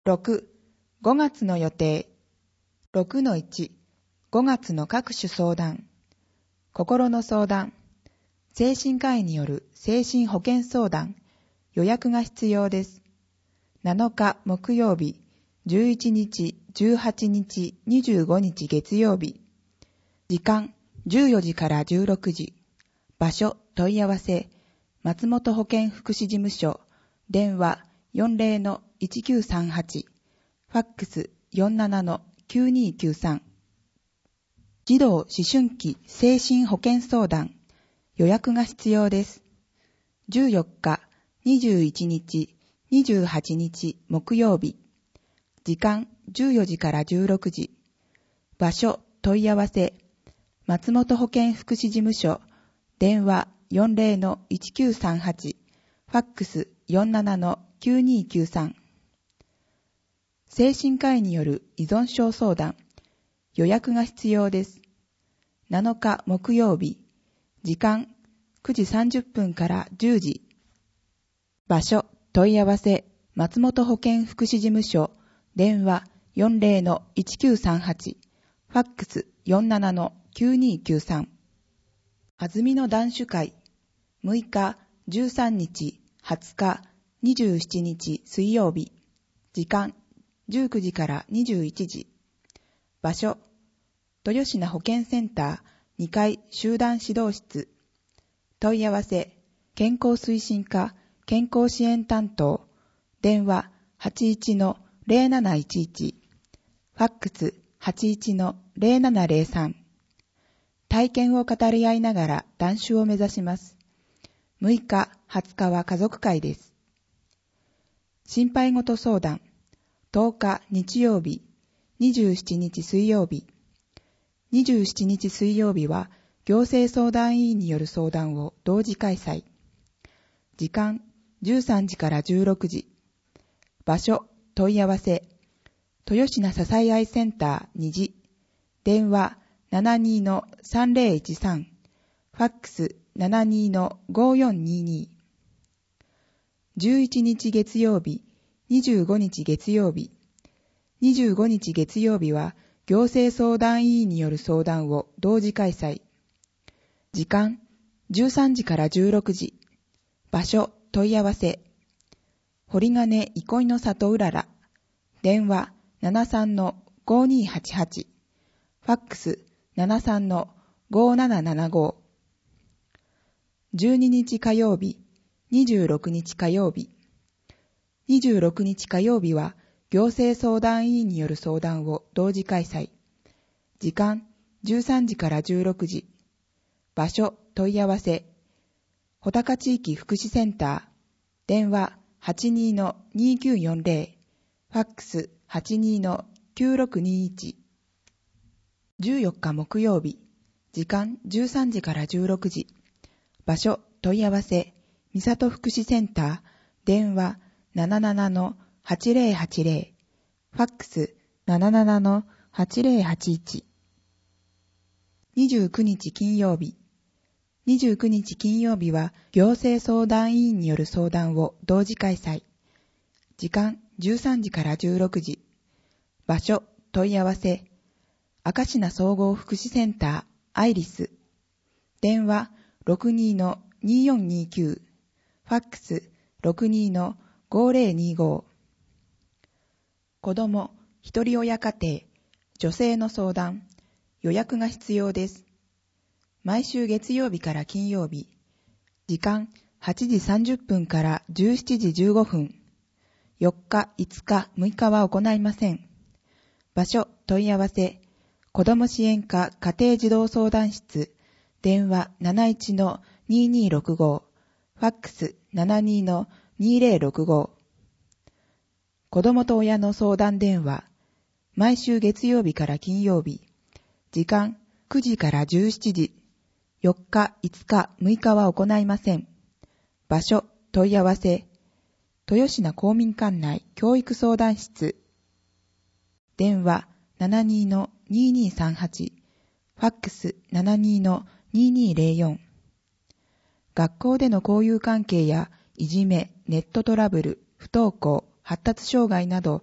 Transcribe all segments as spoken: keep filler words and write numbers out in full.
ろく、ごがつの予定。ろくのいち、ごがつの各種相談。心の相談。精神科医による精神保健相談。予約が必要です。なのか木曜日、じゅういちにち、じゅうはちにち、にじゅうごにち月曜日。時間、じゅうよじからじゅうろくじ。場所、問い合わせ。松本保健福祉事務所。電話 よんじゅうのいちきゅうさんはち。ファックス よんじゅうななのきゅうにきゅうさん。児童思春期精神保健相談。予約が必要です。じゅうよっか、にじゅういちにち、にじゅうはちにち木曜日。時間じゅうよじからじゅうろくじ。場所問い合わせ。松本保健福祉事務所。電話 よんじゅうのいちきゅうさんはち。ファックス よんじゅうななのきゅうにきゅうさん。精神科医による依存症相談。予約が必要です。なのか木曜日。時間くじさんじゅっぷんからじゅうじ。場所問い合わせ。松本保健福祉事務所。電話 よんじゅうのいちきゅうさんはち。ファックス よんじゅうななのきゅうにきゅうさん。あずみの男子会。むいか、じゅうさんにち、はつか、にじゅうしちにち水曜日。時間じゅうくじからにじゅういちじ。場所豊品保健センターにかい集団指導室。問い合わせ健康推進課健康支援担当。電話 はちいちのぜろなないちいち。ファックス はちいちのぜろななぜろさん。体験を語り合いながら断酒を目指します。むいか、はつかは家族会です。心配事相談。とおか日曜日、にじゅうしちにち水曜日。にじゅうしちにち水曜日は行政相談委員による相談を同時開催。時間じゅうさんじからじゅうろくじ。場所問い合わせ。豊品支え合いセンターにじ。電話 ななにのさんぜろいちさん。ファックス ななにのごよんにに。じゅういちにち月曜日、にじゅうごにち月曜日。にじゅうごにち月曜日は行政相談委員による相談を同時開催。時間じゅうさんじからじゅうろくじ。場所問い合わせ。堀金憩いの里うらら。電話 ななさんのごにはちはち。ファックス ななさんのごななななご。じゅうににち火曜日、にじゅうろくにち火曜日。にじゅうろくにち火曜日は行政相談委員による相談を同時開催。時間じゅうさんじからじゅうろくじ。場所問い合わせ。穂高地域福祉センター。電話 はちにのにきゅうよんぜろ。ファックス はちにのきゅうろくにいち。じゅうよっか木曜日。時間じゅうさんじからじゅうろくじ。場所問い合わせ。三里福祉センター。電話 ななななのはちぜろはちぜろ。ファックス ななななのはちぜろはちいち。にじゅうくにち金曜日。にじゅうくにち金曜日は行政相談委員による相談を同時開催。時間じゅうさんじからじゅうろくじ。場所問い合わせ。明科総合福祉センターアイリス。電話 ろくにのによんにきゅう。ファックス ろくにのごぜろにご。子どもひとり親家庭女性の相談。予約が必要です。毎週月曜日から金曜日。時間はちじさんじゅっぷんからじゅうしちじじゅうごふん。よっか、いつか、むいかは行いません。場所問い合わせ。子ども支援課家庭児童相談室。電話 なないちのににろくご。ファックス ななにのにぜろろくご。子どもと親の相談電話。毎週月曜日から金曜日。時間くじからじゅうしちじ。よっか、いつか、むいかは行いません。場所問い合わせ。豊品公民館内教育相談室。電話 ななにのににさんはち。ファックス ななにのににぜろよん。学校での交友関係やいじめ、ネットトラブル、不登校、発達障害など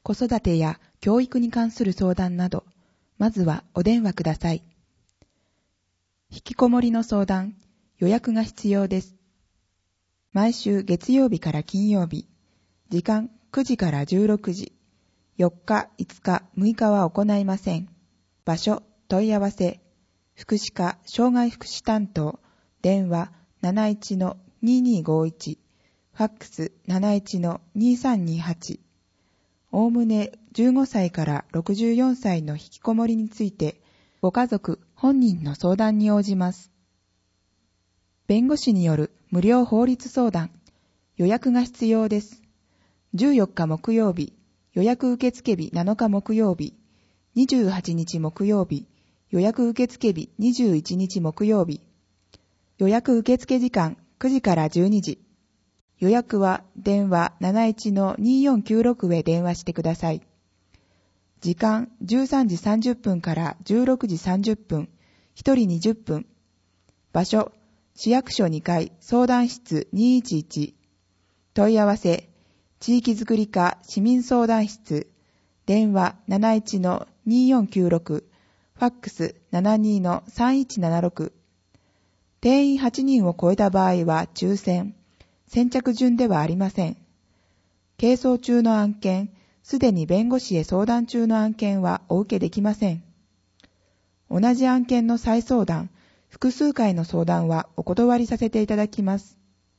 子育てや教育に関する相談など、まずはお電話ください。引きこもりの相談、予約が必要です。毎週月曜日から金曜日、時間くじからじゅうろくじ、よっか、いつか、むいかは行いません。場所、問い合わせ、福祉課障害福祉担当、電話 なないちのにーにーごーいち、ファックス なないちのにーさんにーはち。おおむねじゅうごさいからろくじゅうよんさいの引きこもりについて、ご家族本人の相談に応じます。弁護士による無料法律相談、予約が必要です。じゅうよっか木曜日、予約受付日なのか木曜日、にじゅうはちにち木曜日、予約受付日にじゅういちにち木曜日。予約受付時間くじからじゅうにじ。予約は電話 なないちのにーよんきゅうろく へ電話してください。時間じゅうさんじさんじゅっぷんからじゅうろくじさんじゅっぷん、ひとりにじゅっぷん。場所、市役所にかい相談室にーいちいち。問い合わせ、地域づくり課市民相談室、電話 なないちのにーよんきゅうろく、ファックス ななにーのさんいちななろく。定員はちにんを超えた場合は抽選、先着順ではありません。係争中の案件、すでに弁護士へ相談中の案件はお受けできません。同じ案件の再相談、複数回の相談はお断りさせていただきます。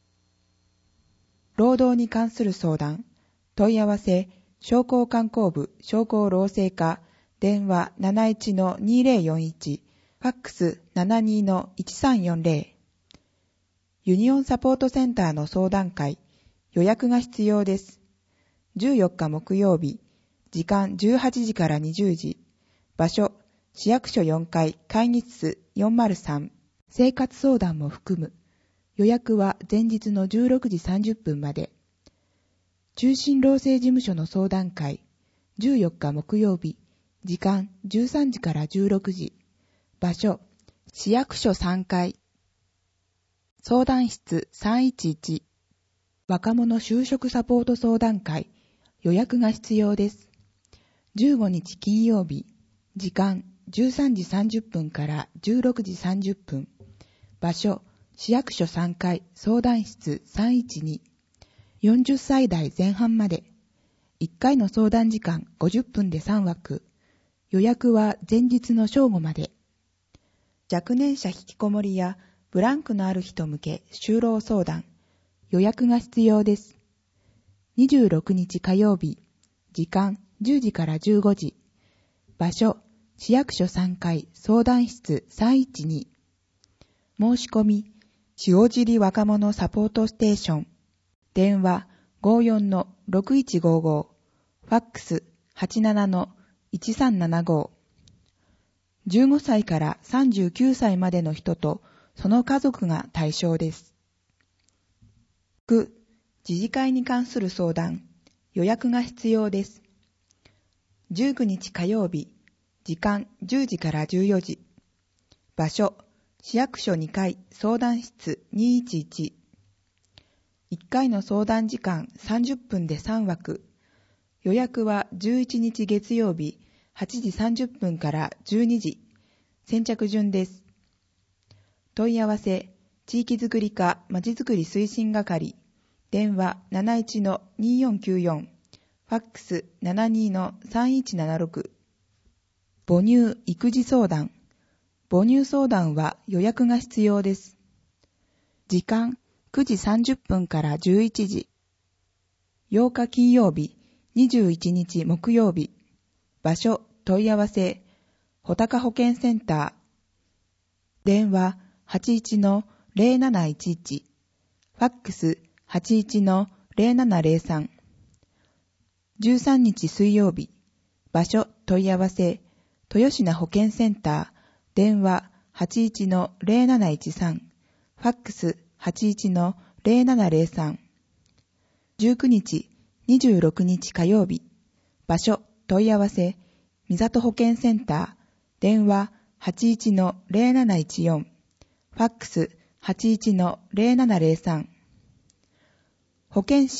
労働に関する相談、問い合わせ、商工観光部商工労政課、電話 なないちのにーぜろよんいち、ファックス ななにーのいちさんよんぜろ。ユニオンサポートセンターの相談会、予約が必要です。じゅうよっか木曜日、時間じゅうはちじからにじゅうじ、場所、市役所よんかい会議室よんまるさん、生活相談も含む。予約は前日のじゅうろくじさんじゅっぷんまで。中心労政事務所の相談会、じゅうよっか木曜日、時間じゅうさんじからじゅうろくじ、場所、市役所さんかい、相談室さんいちいち、若者就職サポート相談会、予約が必要です。じゅうごにち金曜日、時間じゅうさんじさんじゅっぷんからじゅうろくじさんじゅっぷん、場所、市役所さんかい相談室さんいちに、よんじゅっさい代前半まで、いっかいの相談時間ごじゅっぷんでさんわく、予約は前日の正午まで。若年者引きこもりやブランクのある人向け就労相談、予約が必要です。にじゅうろくにち火曜日、時間じゅうじからじゅうごじ、場所、市役所さんかい相談室さんいちに、申し込み、塩尻若者サポートステーション、電話 ごーよんのろくいちごーご、ファックス はちななのいちさんななご。じゅうごさいからさんじゅうきゅうさいまでの人とその家族が対象です。区、自治会に関する相談、予約が必要です。じゅうくにち火曜日、時間じゅうじからじゅうよじ、場所、市役所にかい相談室にーいちいち、いっかいの相談時間さんじゅっぷんでさんわく、予約はじゅういちにち月曜日はちじさんじゅっぷんからじゅうにじ、先着順です。問い合わせ、地域づくり課まちづくり推進係、電話 なないちのにーよんきゅうよん、ファックス ななにーのさんいちななろく。母乳育児相談、母乳相談は予約が必要です。時間くじさんじゅっぷんからじゅういちじ、ようか金曜日、にじゅういちにち木曜日、場所、問い合わせ、穂高保健センター、電話 はちいちのぜろなないちいち、ファックス はちいちのぜろななぜろさん、じゅうさんにち水曜日、場所、問い合わせ、豊品保健センター、電話 はちいちのぜろなないちさん、ファックス はちいちのぜろななぜろさん、じゅうくにち、にじゅうろくにち火曜日、場所、問い合わせ、三里保健センター、電話 はちいちのぜろなないちよん、ファックス はちいちのぜろななぜろさん、保健師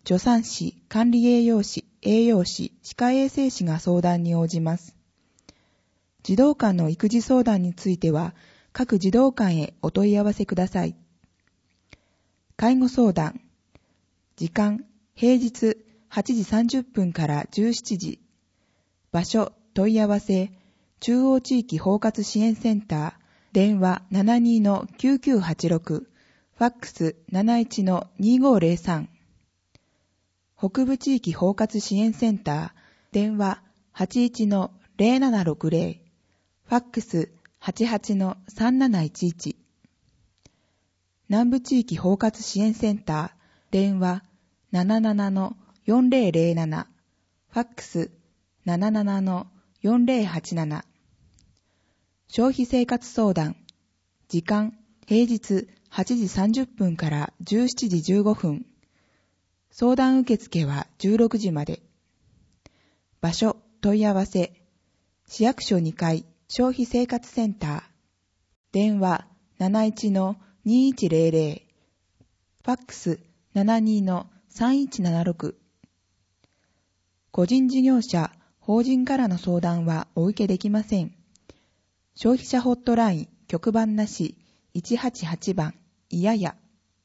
助産師、管理栄養士、栄養士、歯科衛生士が相談に応じます。児童館の育児相談については、各児童館へお問い合わせください。介護相談。時間、平日はちじさんじゅっぷんからじゅうしちじ。場所、問い合わせ、中央地域包括支援センター、電話 ななにーきゅうきゅうはちろく、ファックス なないちのにーごーぜろさん。北部地域包括支援センター、電話 はちいちのぜろななろくぜろ、ファックス はちはちのさんなないちいち。南部地域包括支援センター、電話 ななななのよんぜろぜろなな、ファックス ななななのよんぜろはちなな。消費生活相談。時間、平日はちじさんじゅっぷんからじゅうしちじじゅうごふん。相談受付はじゅうろくじまで。場所、問い合わせ。市役所にかい、消費生活センター。電話 なないちのにいちぜろぜろ。ファックス ななにのさんいちななろく。個人事業者、法人からの相談はお受けできません。消費者ホットライン、局番なし、いちはちはちばん、いやや。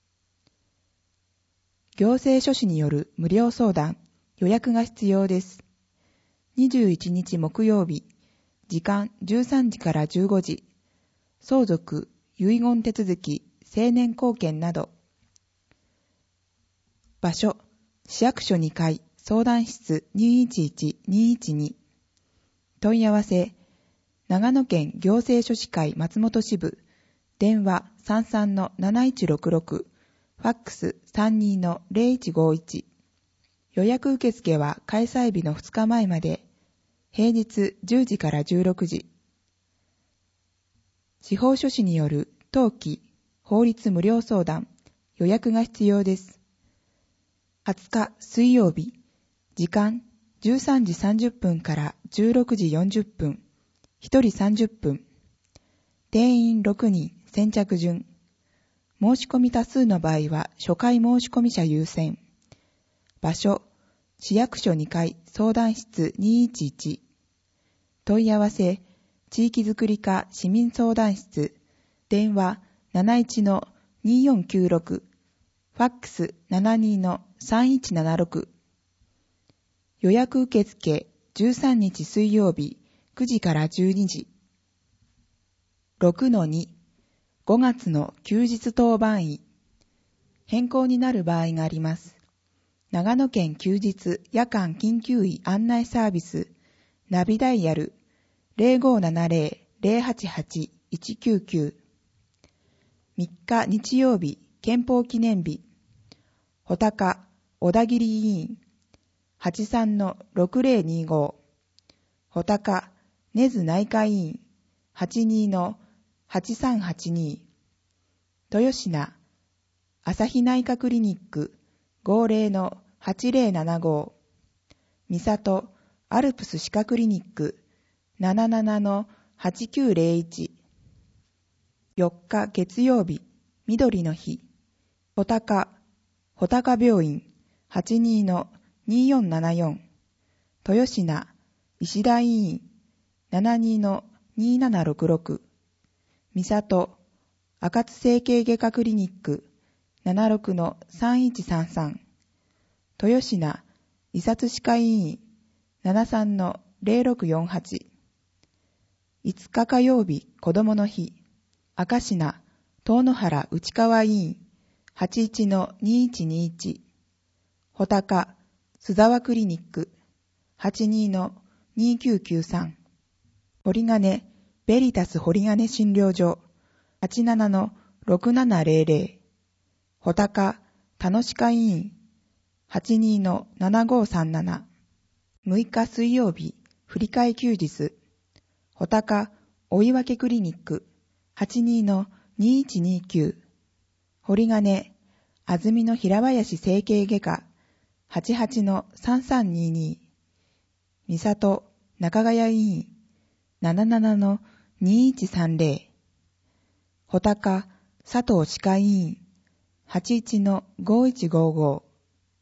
行政書士による無料相談、予約が必要です。にじゅういちにち木曜日、時間じゅうさんじからじゅうごじ、相続、遺言手続き、成年後見など。場所、市役所にかい、相談室 にいちいちにいちに。問い合わせ、長野県行政書士会松本支部、電話 さんさんのなないちろくろく、ファックス さんにのぜろいちごいち。予約受付は開催日のふつかまえまで、平日じゅうじからじゅうろくじ。司法書士による登記、法律無料相談、予約が必要です。はつか水曜日、時間じゅうさんじさんじゅっぷんからじゅうろくじよんじゅっぷん、ひとりさんじゅっぷん。定員ろくにん、先着順。申し込み多数の場合は初回申し込み者優先。場所、市役所にかい、相談室にいちいち。問い合わせ、地域づくり課市民相談室、電話 なないちのによんきゅうろく、ファックス ななにのさんいちななろく。予約受付じゅうさんにち水曜日くじからじゅうにじ。ろくのに、ごがつの休日当番医。変更になる場合があります。長野県休日夜間緊急医案内サービス、ナビダイヤル ぜろごななぜろ ぜろはちはち いちきゅうきゅう。みっか日曜日、憲法記念日。穂高小田切委員はちさんのろくぜろにご。穂高根津内科委員はちにのはちさんはちに。豊品朝日内科クリニックごぜろのはちぜろななご。三郷アルプス歯科クリニックななななのはちきゅうぜろいち。よっか月曜日、緑の日。穂高穂高病院はちにのによんななよん。豊品石田医院ななにのにななろくろく。三郷赤津整形外科クリニックななろくのさんいちさんさん。豊品医察歯科医院ななさんのぜろろくよんはち。いつか火曜日、子どもの日。赤品遠野原内川医院はちいちのにいちにいち。穂高須沢クリニックはちにのにきゅうきゅうさん。堀金ベリタス堀金診療所はちななのろくななぜろぜろ。穂高楽歯科医院はちにのななごさんなな。むいか水曜日、振り替え休日。穂高追分クリニックはちにのにいちにきゅう。堀金安曇野平林整形外科はちはちのさんさんにに。三郷中ヶ谷医院ななななのにいちさんぜろ。穂高佐藤歯科医院はちいちのごいちごご。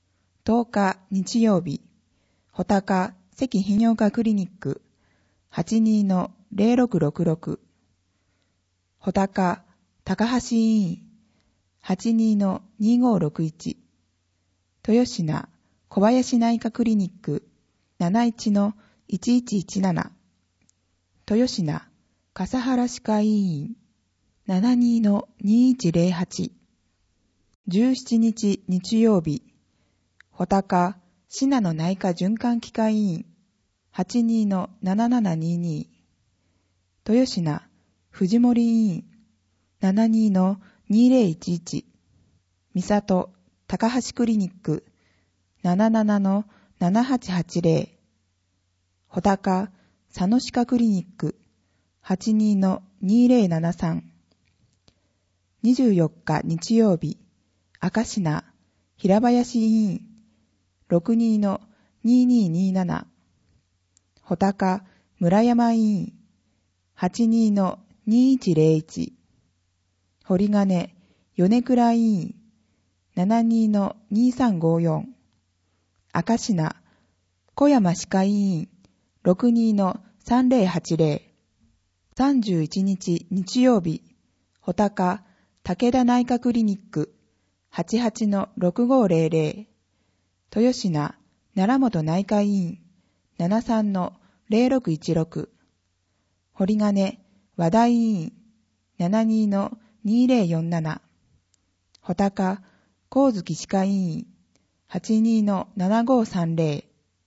とおか日曜日、穂高関泌尿科クリニック はちにーのぜろろくろくろく、穂高高橋医院 はちにーのにーごーろくいち、豊品小林内科クリニック なないちのいちいちいちなな、豊品笠原歯科医院 ななにーのにいちぜろはち、じゅうしちにち日曜日、穂高信濃内科循環器科医院 はちにーのななななにーにー、豊品藤森医院 ななにーのにぜろいちいち、三郷高橋クリニック ななななのななはちはちぜろ、穂高佐野歯科クリニック はちにーのにぜろななさん、にじゅうよっか日曜日、赤品平林医院 ろくにーのにーにーにーなな、穂高村山医院 はちにーのにいちぜろいち、堀金米倉医院 ななにーのにさんごよん、赤品小山歯科医院 ろくにーのさんぜろはちぜろ、さんじゅういちにち日曜日、穂高武田内科クリニック はちはちのろくごーぜろぜろ、豊品奈良本内科医院 ななさんのぜろろくいちろく、堀金和田医院 ななにーのにぜろよんなな、穂高光月歯科医院 はちにーのななごーさんぜ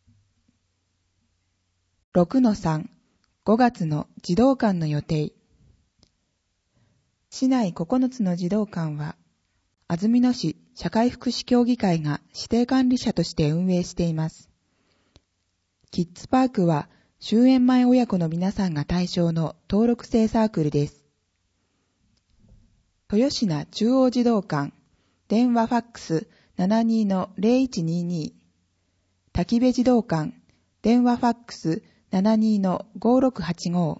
ろ、ろくのさん、ごがつの児童館の予定。市内ここのつの児童館は、安曇野市社会福祉協議会が指定管理者として運営しています。キッズパークは終園前親子の皆さんが対象の登録制サークルです。豊品中央児童館、電話ファックス ななにーのぜろいちにーにー、滝部児童館、電話ファックス ななにーのごーろくはちごー、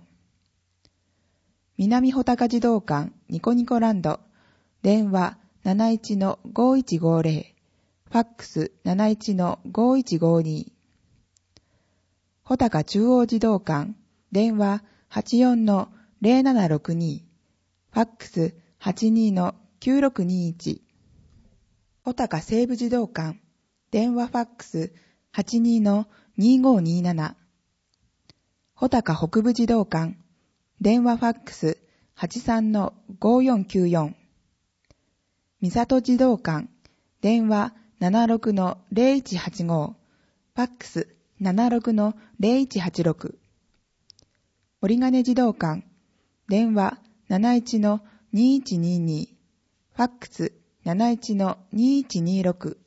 南穂高児童館ニコニコランド、電話 なないちのごーいちごーぜろ、ファックス なないちのごーいちごーにー、穂高中央児童館、電話 はちよんのぜろななろくにー、ファックス はちにーのきゅうろくにーいち、穂高西部児童館、電話ファックス はちにーのにーごーにーなな、穂高北部児童館、電話ファックス はちさんのごーよんきゅうよん、三郷児童館、電話 ななろくのぜろいちはちごー、ファックス ななろくのぜろいちはちろく、堀金児童館、電話 なないちのにいちにーにー、ファックス なないちのにいちにーろく、